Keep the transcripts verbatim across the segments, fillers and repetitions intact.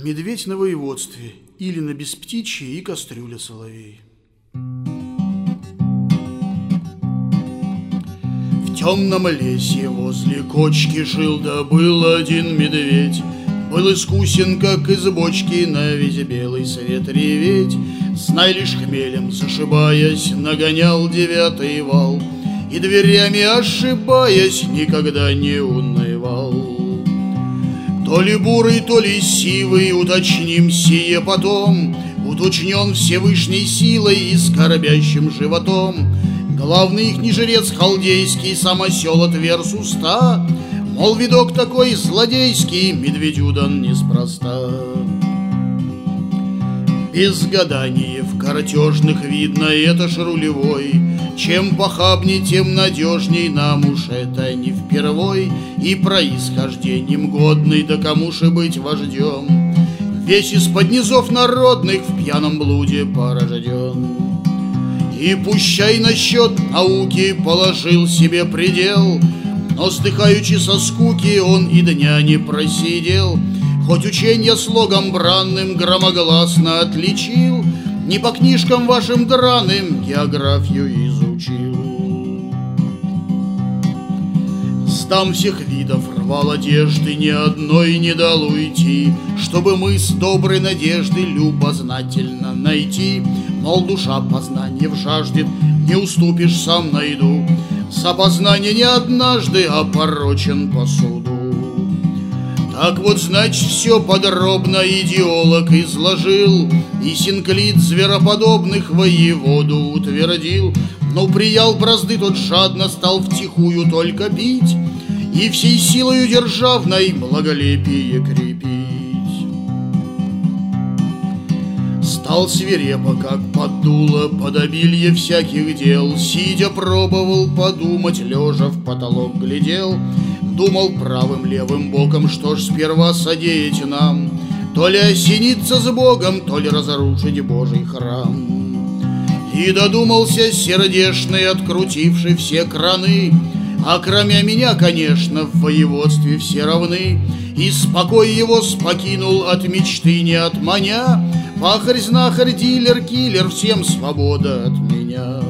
Медведь на воеводстве, или на бесптичье и кастрюля соловей. В темном лесе возле кочки жил да был один медведь. Был искусен, как из бочки, на весь белый свет реветь. Знай лишь хмелем зашибаясь, нагонял девятый вал, и дверями ошибаясь, никогда не унывал. То ли бурый, то ли сивый, уточним сие потом, уточнен Всевышней силой и скорбящим животом. Главный их не жрец халдейский, сам осел отверз уста, мол, видок такой злодейский медведю дан неспроста. Без гаданий в картежных видно, это ж рулевой. Чем похабней, тем надежней, нам уж это не впервой. И происхождением годный, да кому ж и быть вождем, весь из-под низов народных в пьяном блуде порожден. И пущай насчет науки положил себе предел, но сдыхаючи со скуки он и дня не просидел. Хоть ученья слогом бранным громогласно отличил, не по книжкам вашим драным географию изучил. Стам всех видов рвал одежды, ни одной не дал уйти, чтобы мы с доброй надежды любознательно найти. Мол, душа познания жаждет, не уступишь, сам найду. С опознания не однажды опорочен посуду. Так вот, значит, все подробно идеолог изложил, и синклит звероподобных воеводу утвердил. Но приял бразды тот жадно стал втихую только пить и всей силою державной благолепие крепить. Стал свирепо, как под дуло, под обилье всяких дел, сидя пробовал подумать, лежа в потолок глядел. Думал правым левым боком, что ж сперва содеять нам, то ли осениться с Богом, то ли разрушить Божий храм. И додумался сердешный, открутивший все краны, а кроме меня, конечно, в воеводстве все равны. И спокой его спокинул от мечты не от маня, пахарь, знахарь, дилер, киллер, всем свобода от меня.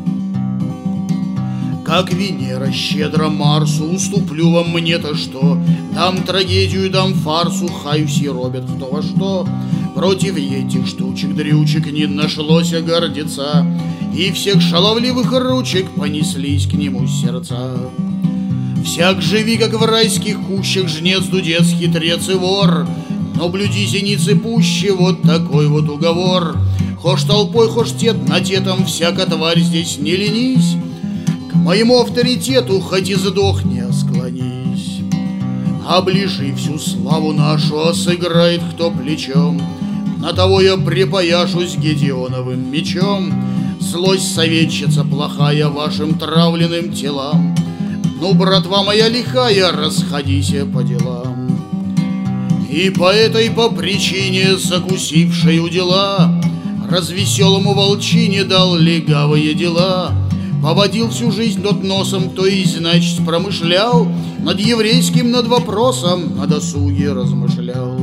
Как Венера щедро Марсу, уступлю вам мне-то что, дам трагедию, дам фарсу, хай все робят кто во что. Против этих штучек-дрючек не нашлось гордеца, и всех шаловливых ручек понеслись к нему сердца. Всяк живи, как в райских кущах, жнец, дудец, хитрец и вор, но блюди зеницы пуще, вот такой вот уговор. Хошь толпой, хошь тет на тетом, всяка тварь здесь не ленись, к моему авторитету хоть и сдохни, а склонись. Оближи всю славу нашу, а сыграет кто плечом, на того я припояшусь Гедеоновым мечом. Злость советчица плохая вашим травленным телам, ну, братва моя лихая, расходися по делам. И по этой по причине, закусившей у дела, развеселому волчине дал легавые дела. Поводил всю жизнь тот носом, то есть, значит, промышлял над еврейским, над вопросом, на досуге размышлял.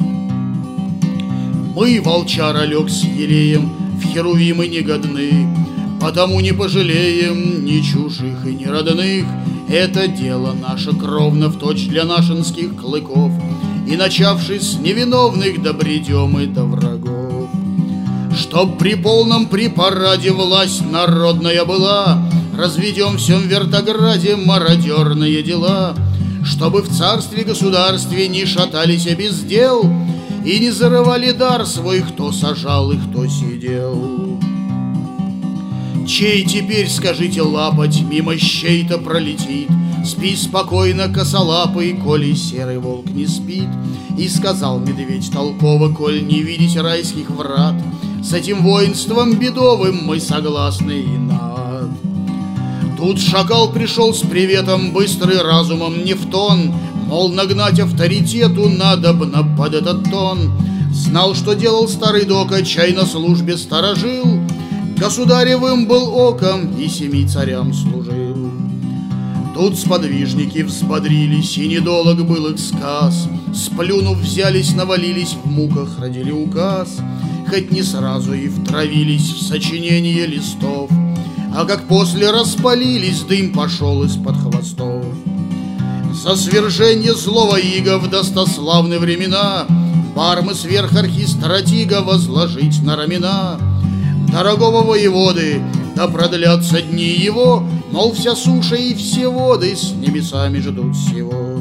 Мы, волчара, лег с елеем, в херувимы негодны, потому не пожалеем ни чужих и ни родных. Это дело наше кровно в точь для нашинских клыков, и, начавши с невиновных, добредем и до врагов. Чтоб при полном припараде власть народная была, разведем в всем Вертограде мародерные дела. Чтобы в царстве-государстве не шатались без дел и не зарывали дар свой, кто сажал и кто сидел. Чей теперь, скажите, лапоть мимо щей-то пролетит? Спи спокойно, косолапый, коли серый волк не спит. И сказал медведь толково: коль не видеть райских врат, с этим воинством бедовым мы согласны и над. Тут шакал пришел с приветом, быстрый разумом не в тон, мол, нагнать авторитету надобно под этот тон. Знал, что делал старый дока, чай на службе сторожил, государевым был оком и семи царям служил. Тут сподвижники взбодрились, и недолог был их сказ. Сплюнув, взялись, навалились, в муках родили указ, хоть не сразу и втравились в сочинение листов, а как после распалились, дым пошел из-под хвостов. За свержение злого ига в достославные времена бармы сверх архистратига возложить на рамена дорогого воеводы, да продлятся дни его, мол, вся суша и все воды с небесами ждут сего.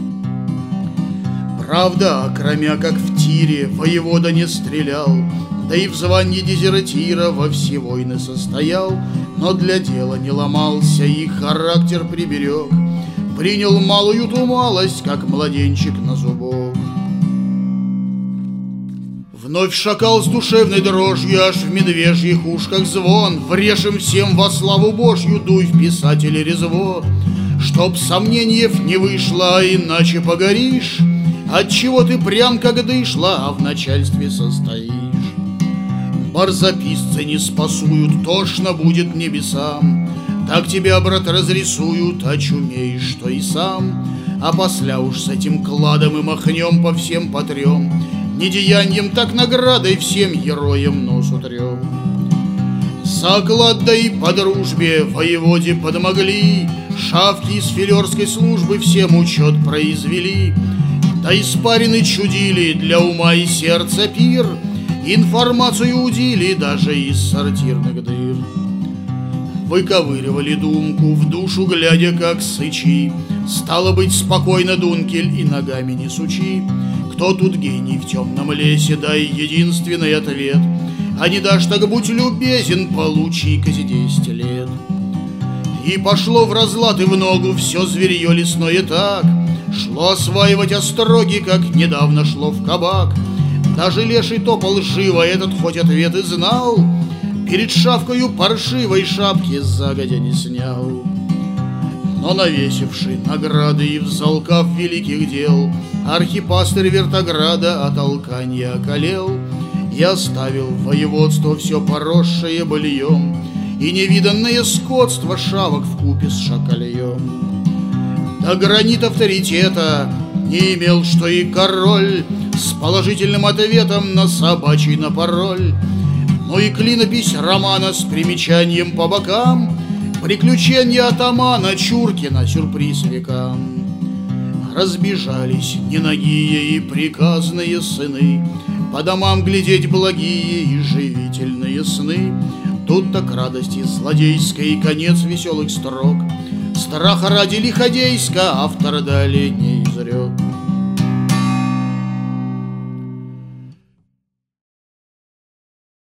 Правда, кромя как в тире, воевода не стрелял, да и в звании дезертира во все войны состоял, но для дела не ломался и характер приберег, принял малую ту малость, как младенчик на зубок. Вновь шакал с душевной дрожью, аж в медвежьих ушках звон, врешим всем во славу Божью, дуй в писателе резво, чтоб сомнениев не вышло, а иначе погоришь, отчего ты прям как дышла, а в начальстве состоишь. Барзаписцы не спасуют, тошно будет небесам, так тебя, брат, разрисуют, очумеешь, что и сам. А после уж с этим кладом и махнем по всем потрем, не деянием, так наградой всем героям нос утрем. За клад да и по дружбе воеводе подмогли, шавки из филерской службы всем учет произвели, да испарины чудили для ума и сердца пир, информацию удили даже из сортирных дыр. Выковыривали думку, в душу глядя, как сычи. Стало быть, спокойно, Дункель, и ногами не сучи. Кто тут гений в темном лесе, дай единственный ответ. А не дашь, так будь любезен, получи-ка десять лет. И пошло в разлад и в ногу все зверье лесное так, шло осваивать остроги, как недавно шло в кабак. Даже леший топал живо, этот хоть ответ и знал, перед шавкою паршивой шапки загодя не снял. Но навесивший награды и взалкав великих дел, архипастырь Вертограда от алканья околел и оставил воеводство все поросшее быльем и невиданное скотство шавок вкупе с шакальем. До гранит авторитета не имел, что и король, с положительным ответом на собачий на пароль. Ну и клинопись романа с примечанием по бокам, приключения атамана Чуркина, сюрприз векам. Разбежались ненагие и приказные сыны по домам глядеть благие и живительные сны. Тут-то к радости злодейской конец веселых строк, страха ради лиходейска автор далее не